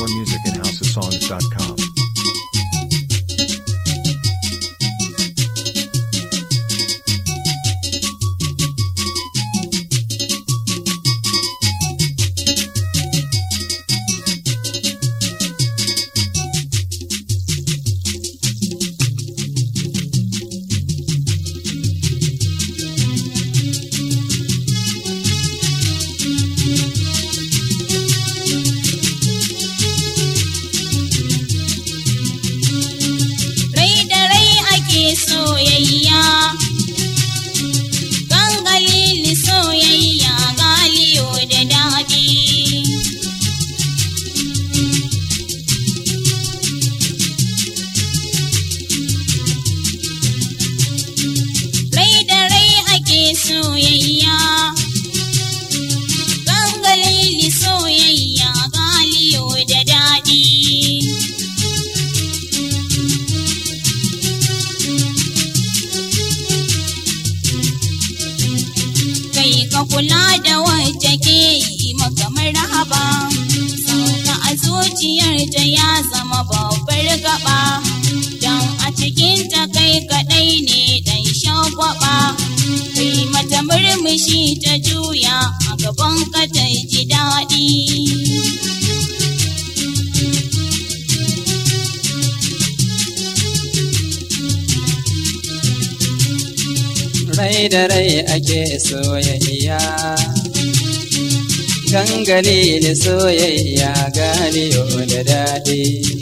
more music at housesongs.com. Soyayya gangalili soyayya galiyo da daɗi rai da rai ake soyayya gangalili soyayya galiyo da daɗi ka kula da wacce ke yi maka marhaba sauka a zuciyarta ya zama babbar gaba don a cikinta kai kaɗai ne ɗan shagwaba kai mata murmushi ta juya a gaban ka ta ji daɗi rai da rai ake soyayya gangali da soyayya galiyo da daɗi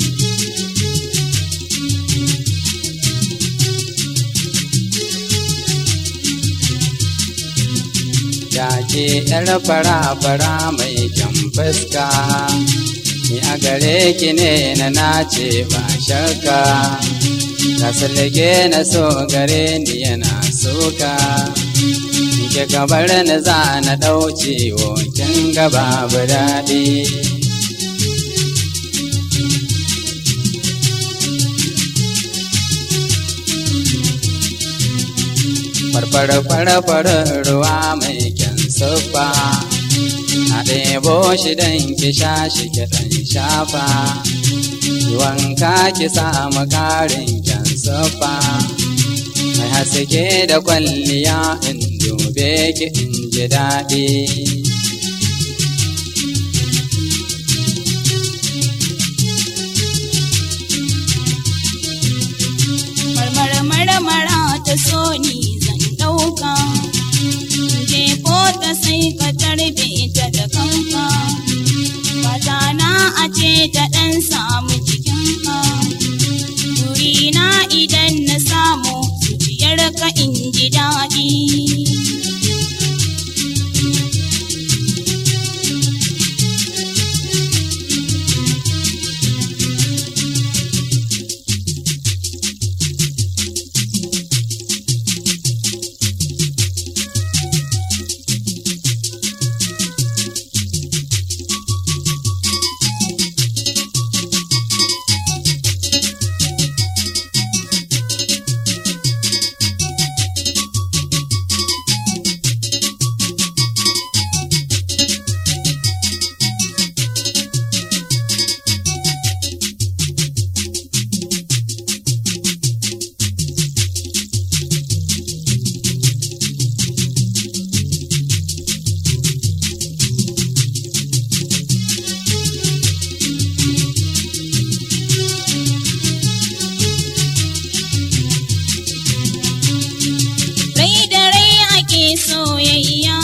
ya ce ‘yar fara-fara mai kyan fuska ni a gare ki ne na nace ba shakka ka sallake na so gare ni yana soka ke kabar na za na ɗauce kin gaba bu daɗi farfar ruwa mai kyan siffa na ɗebo shi don ki sha shi ki ɗan shafa wanka ki samu ƙarin kyan siffa mai haske da kwalliya in dube ki in ji daɗi marmara ta so ni zan ɗauka jefo ta sai ka tarbe ta da kanka fata na a ce ta ɗan samu jikinka burina idan na samu zuciyarka in ji daɗi soyayya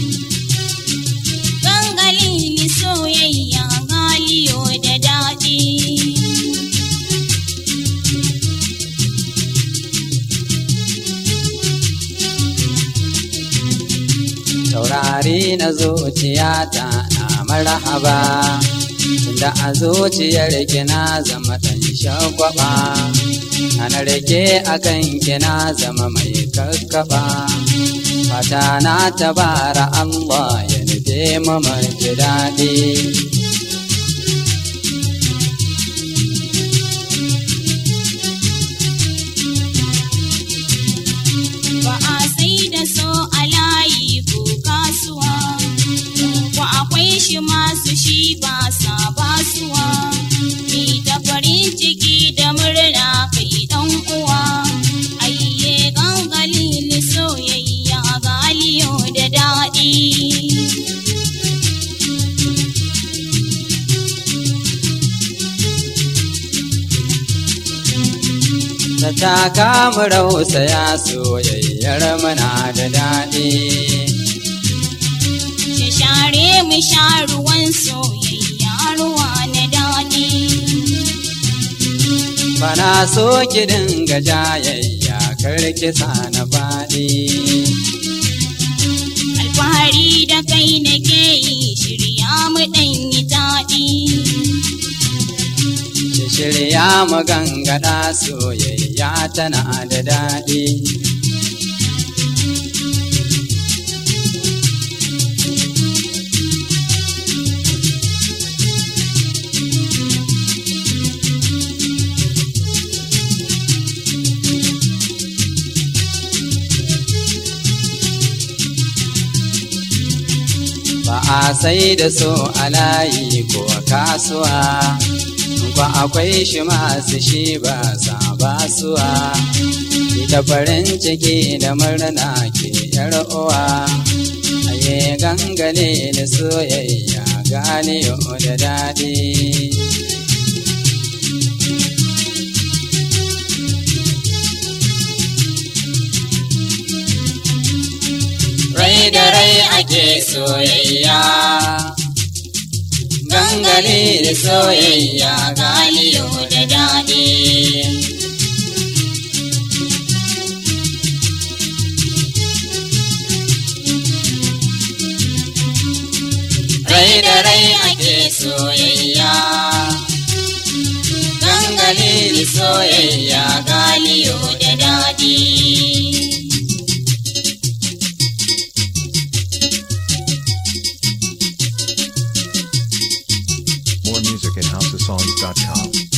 gangalili soyayya galiyo da daɗi taurari na zuciyata na marhaba tunda a zuciyar kina zama ɗan shagwaba ana rike akan kina zama mai kakkaba fata na tabara Allah ya nufe mu ji daɗi ba a sai da so a layi ko kasuwa ko akwai shi masu shi ba sa basuwa ta taka mu rausaya soyayyar muna da daɗi. Ki share mu sha ruwan soyayya ruwa na daɗi. Bana so ki dinga jayayya kar ki sa na faɗi. Alfahari da kai nake yi shirya mu ɗan yi taɗi. Ki shirya mu gangada soyayya tana da daɗi. Ba a sai da so a layi ko kasuwa, ko akwai shi masu shi ba sa basuwa. Ita farin ciki da murna ke yar uwa, aye gangane da soyayya ganiyo da daɗi. Rai da rai ake soyayya, gangare da soyayya galiyo da daɗi. Rai da rai ake soyayya, gangare da soyayya galiyo da daɗi. More music at housesongs.com.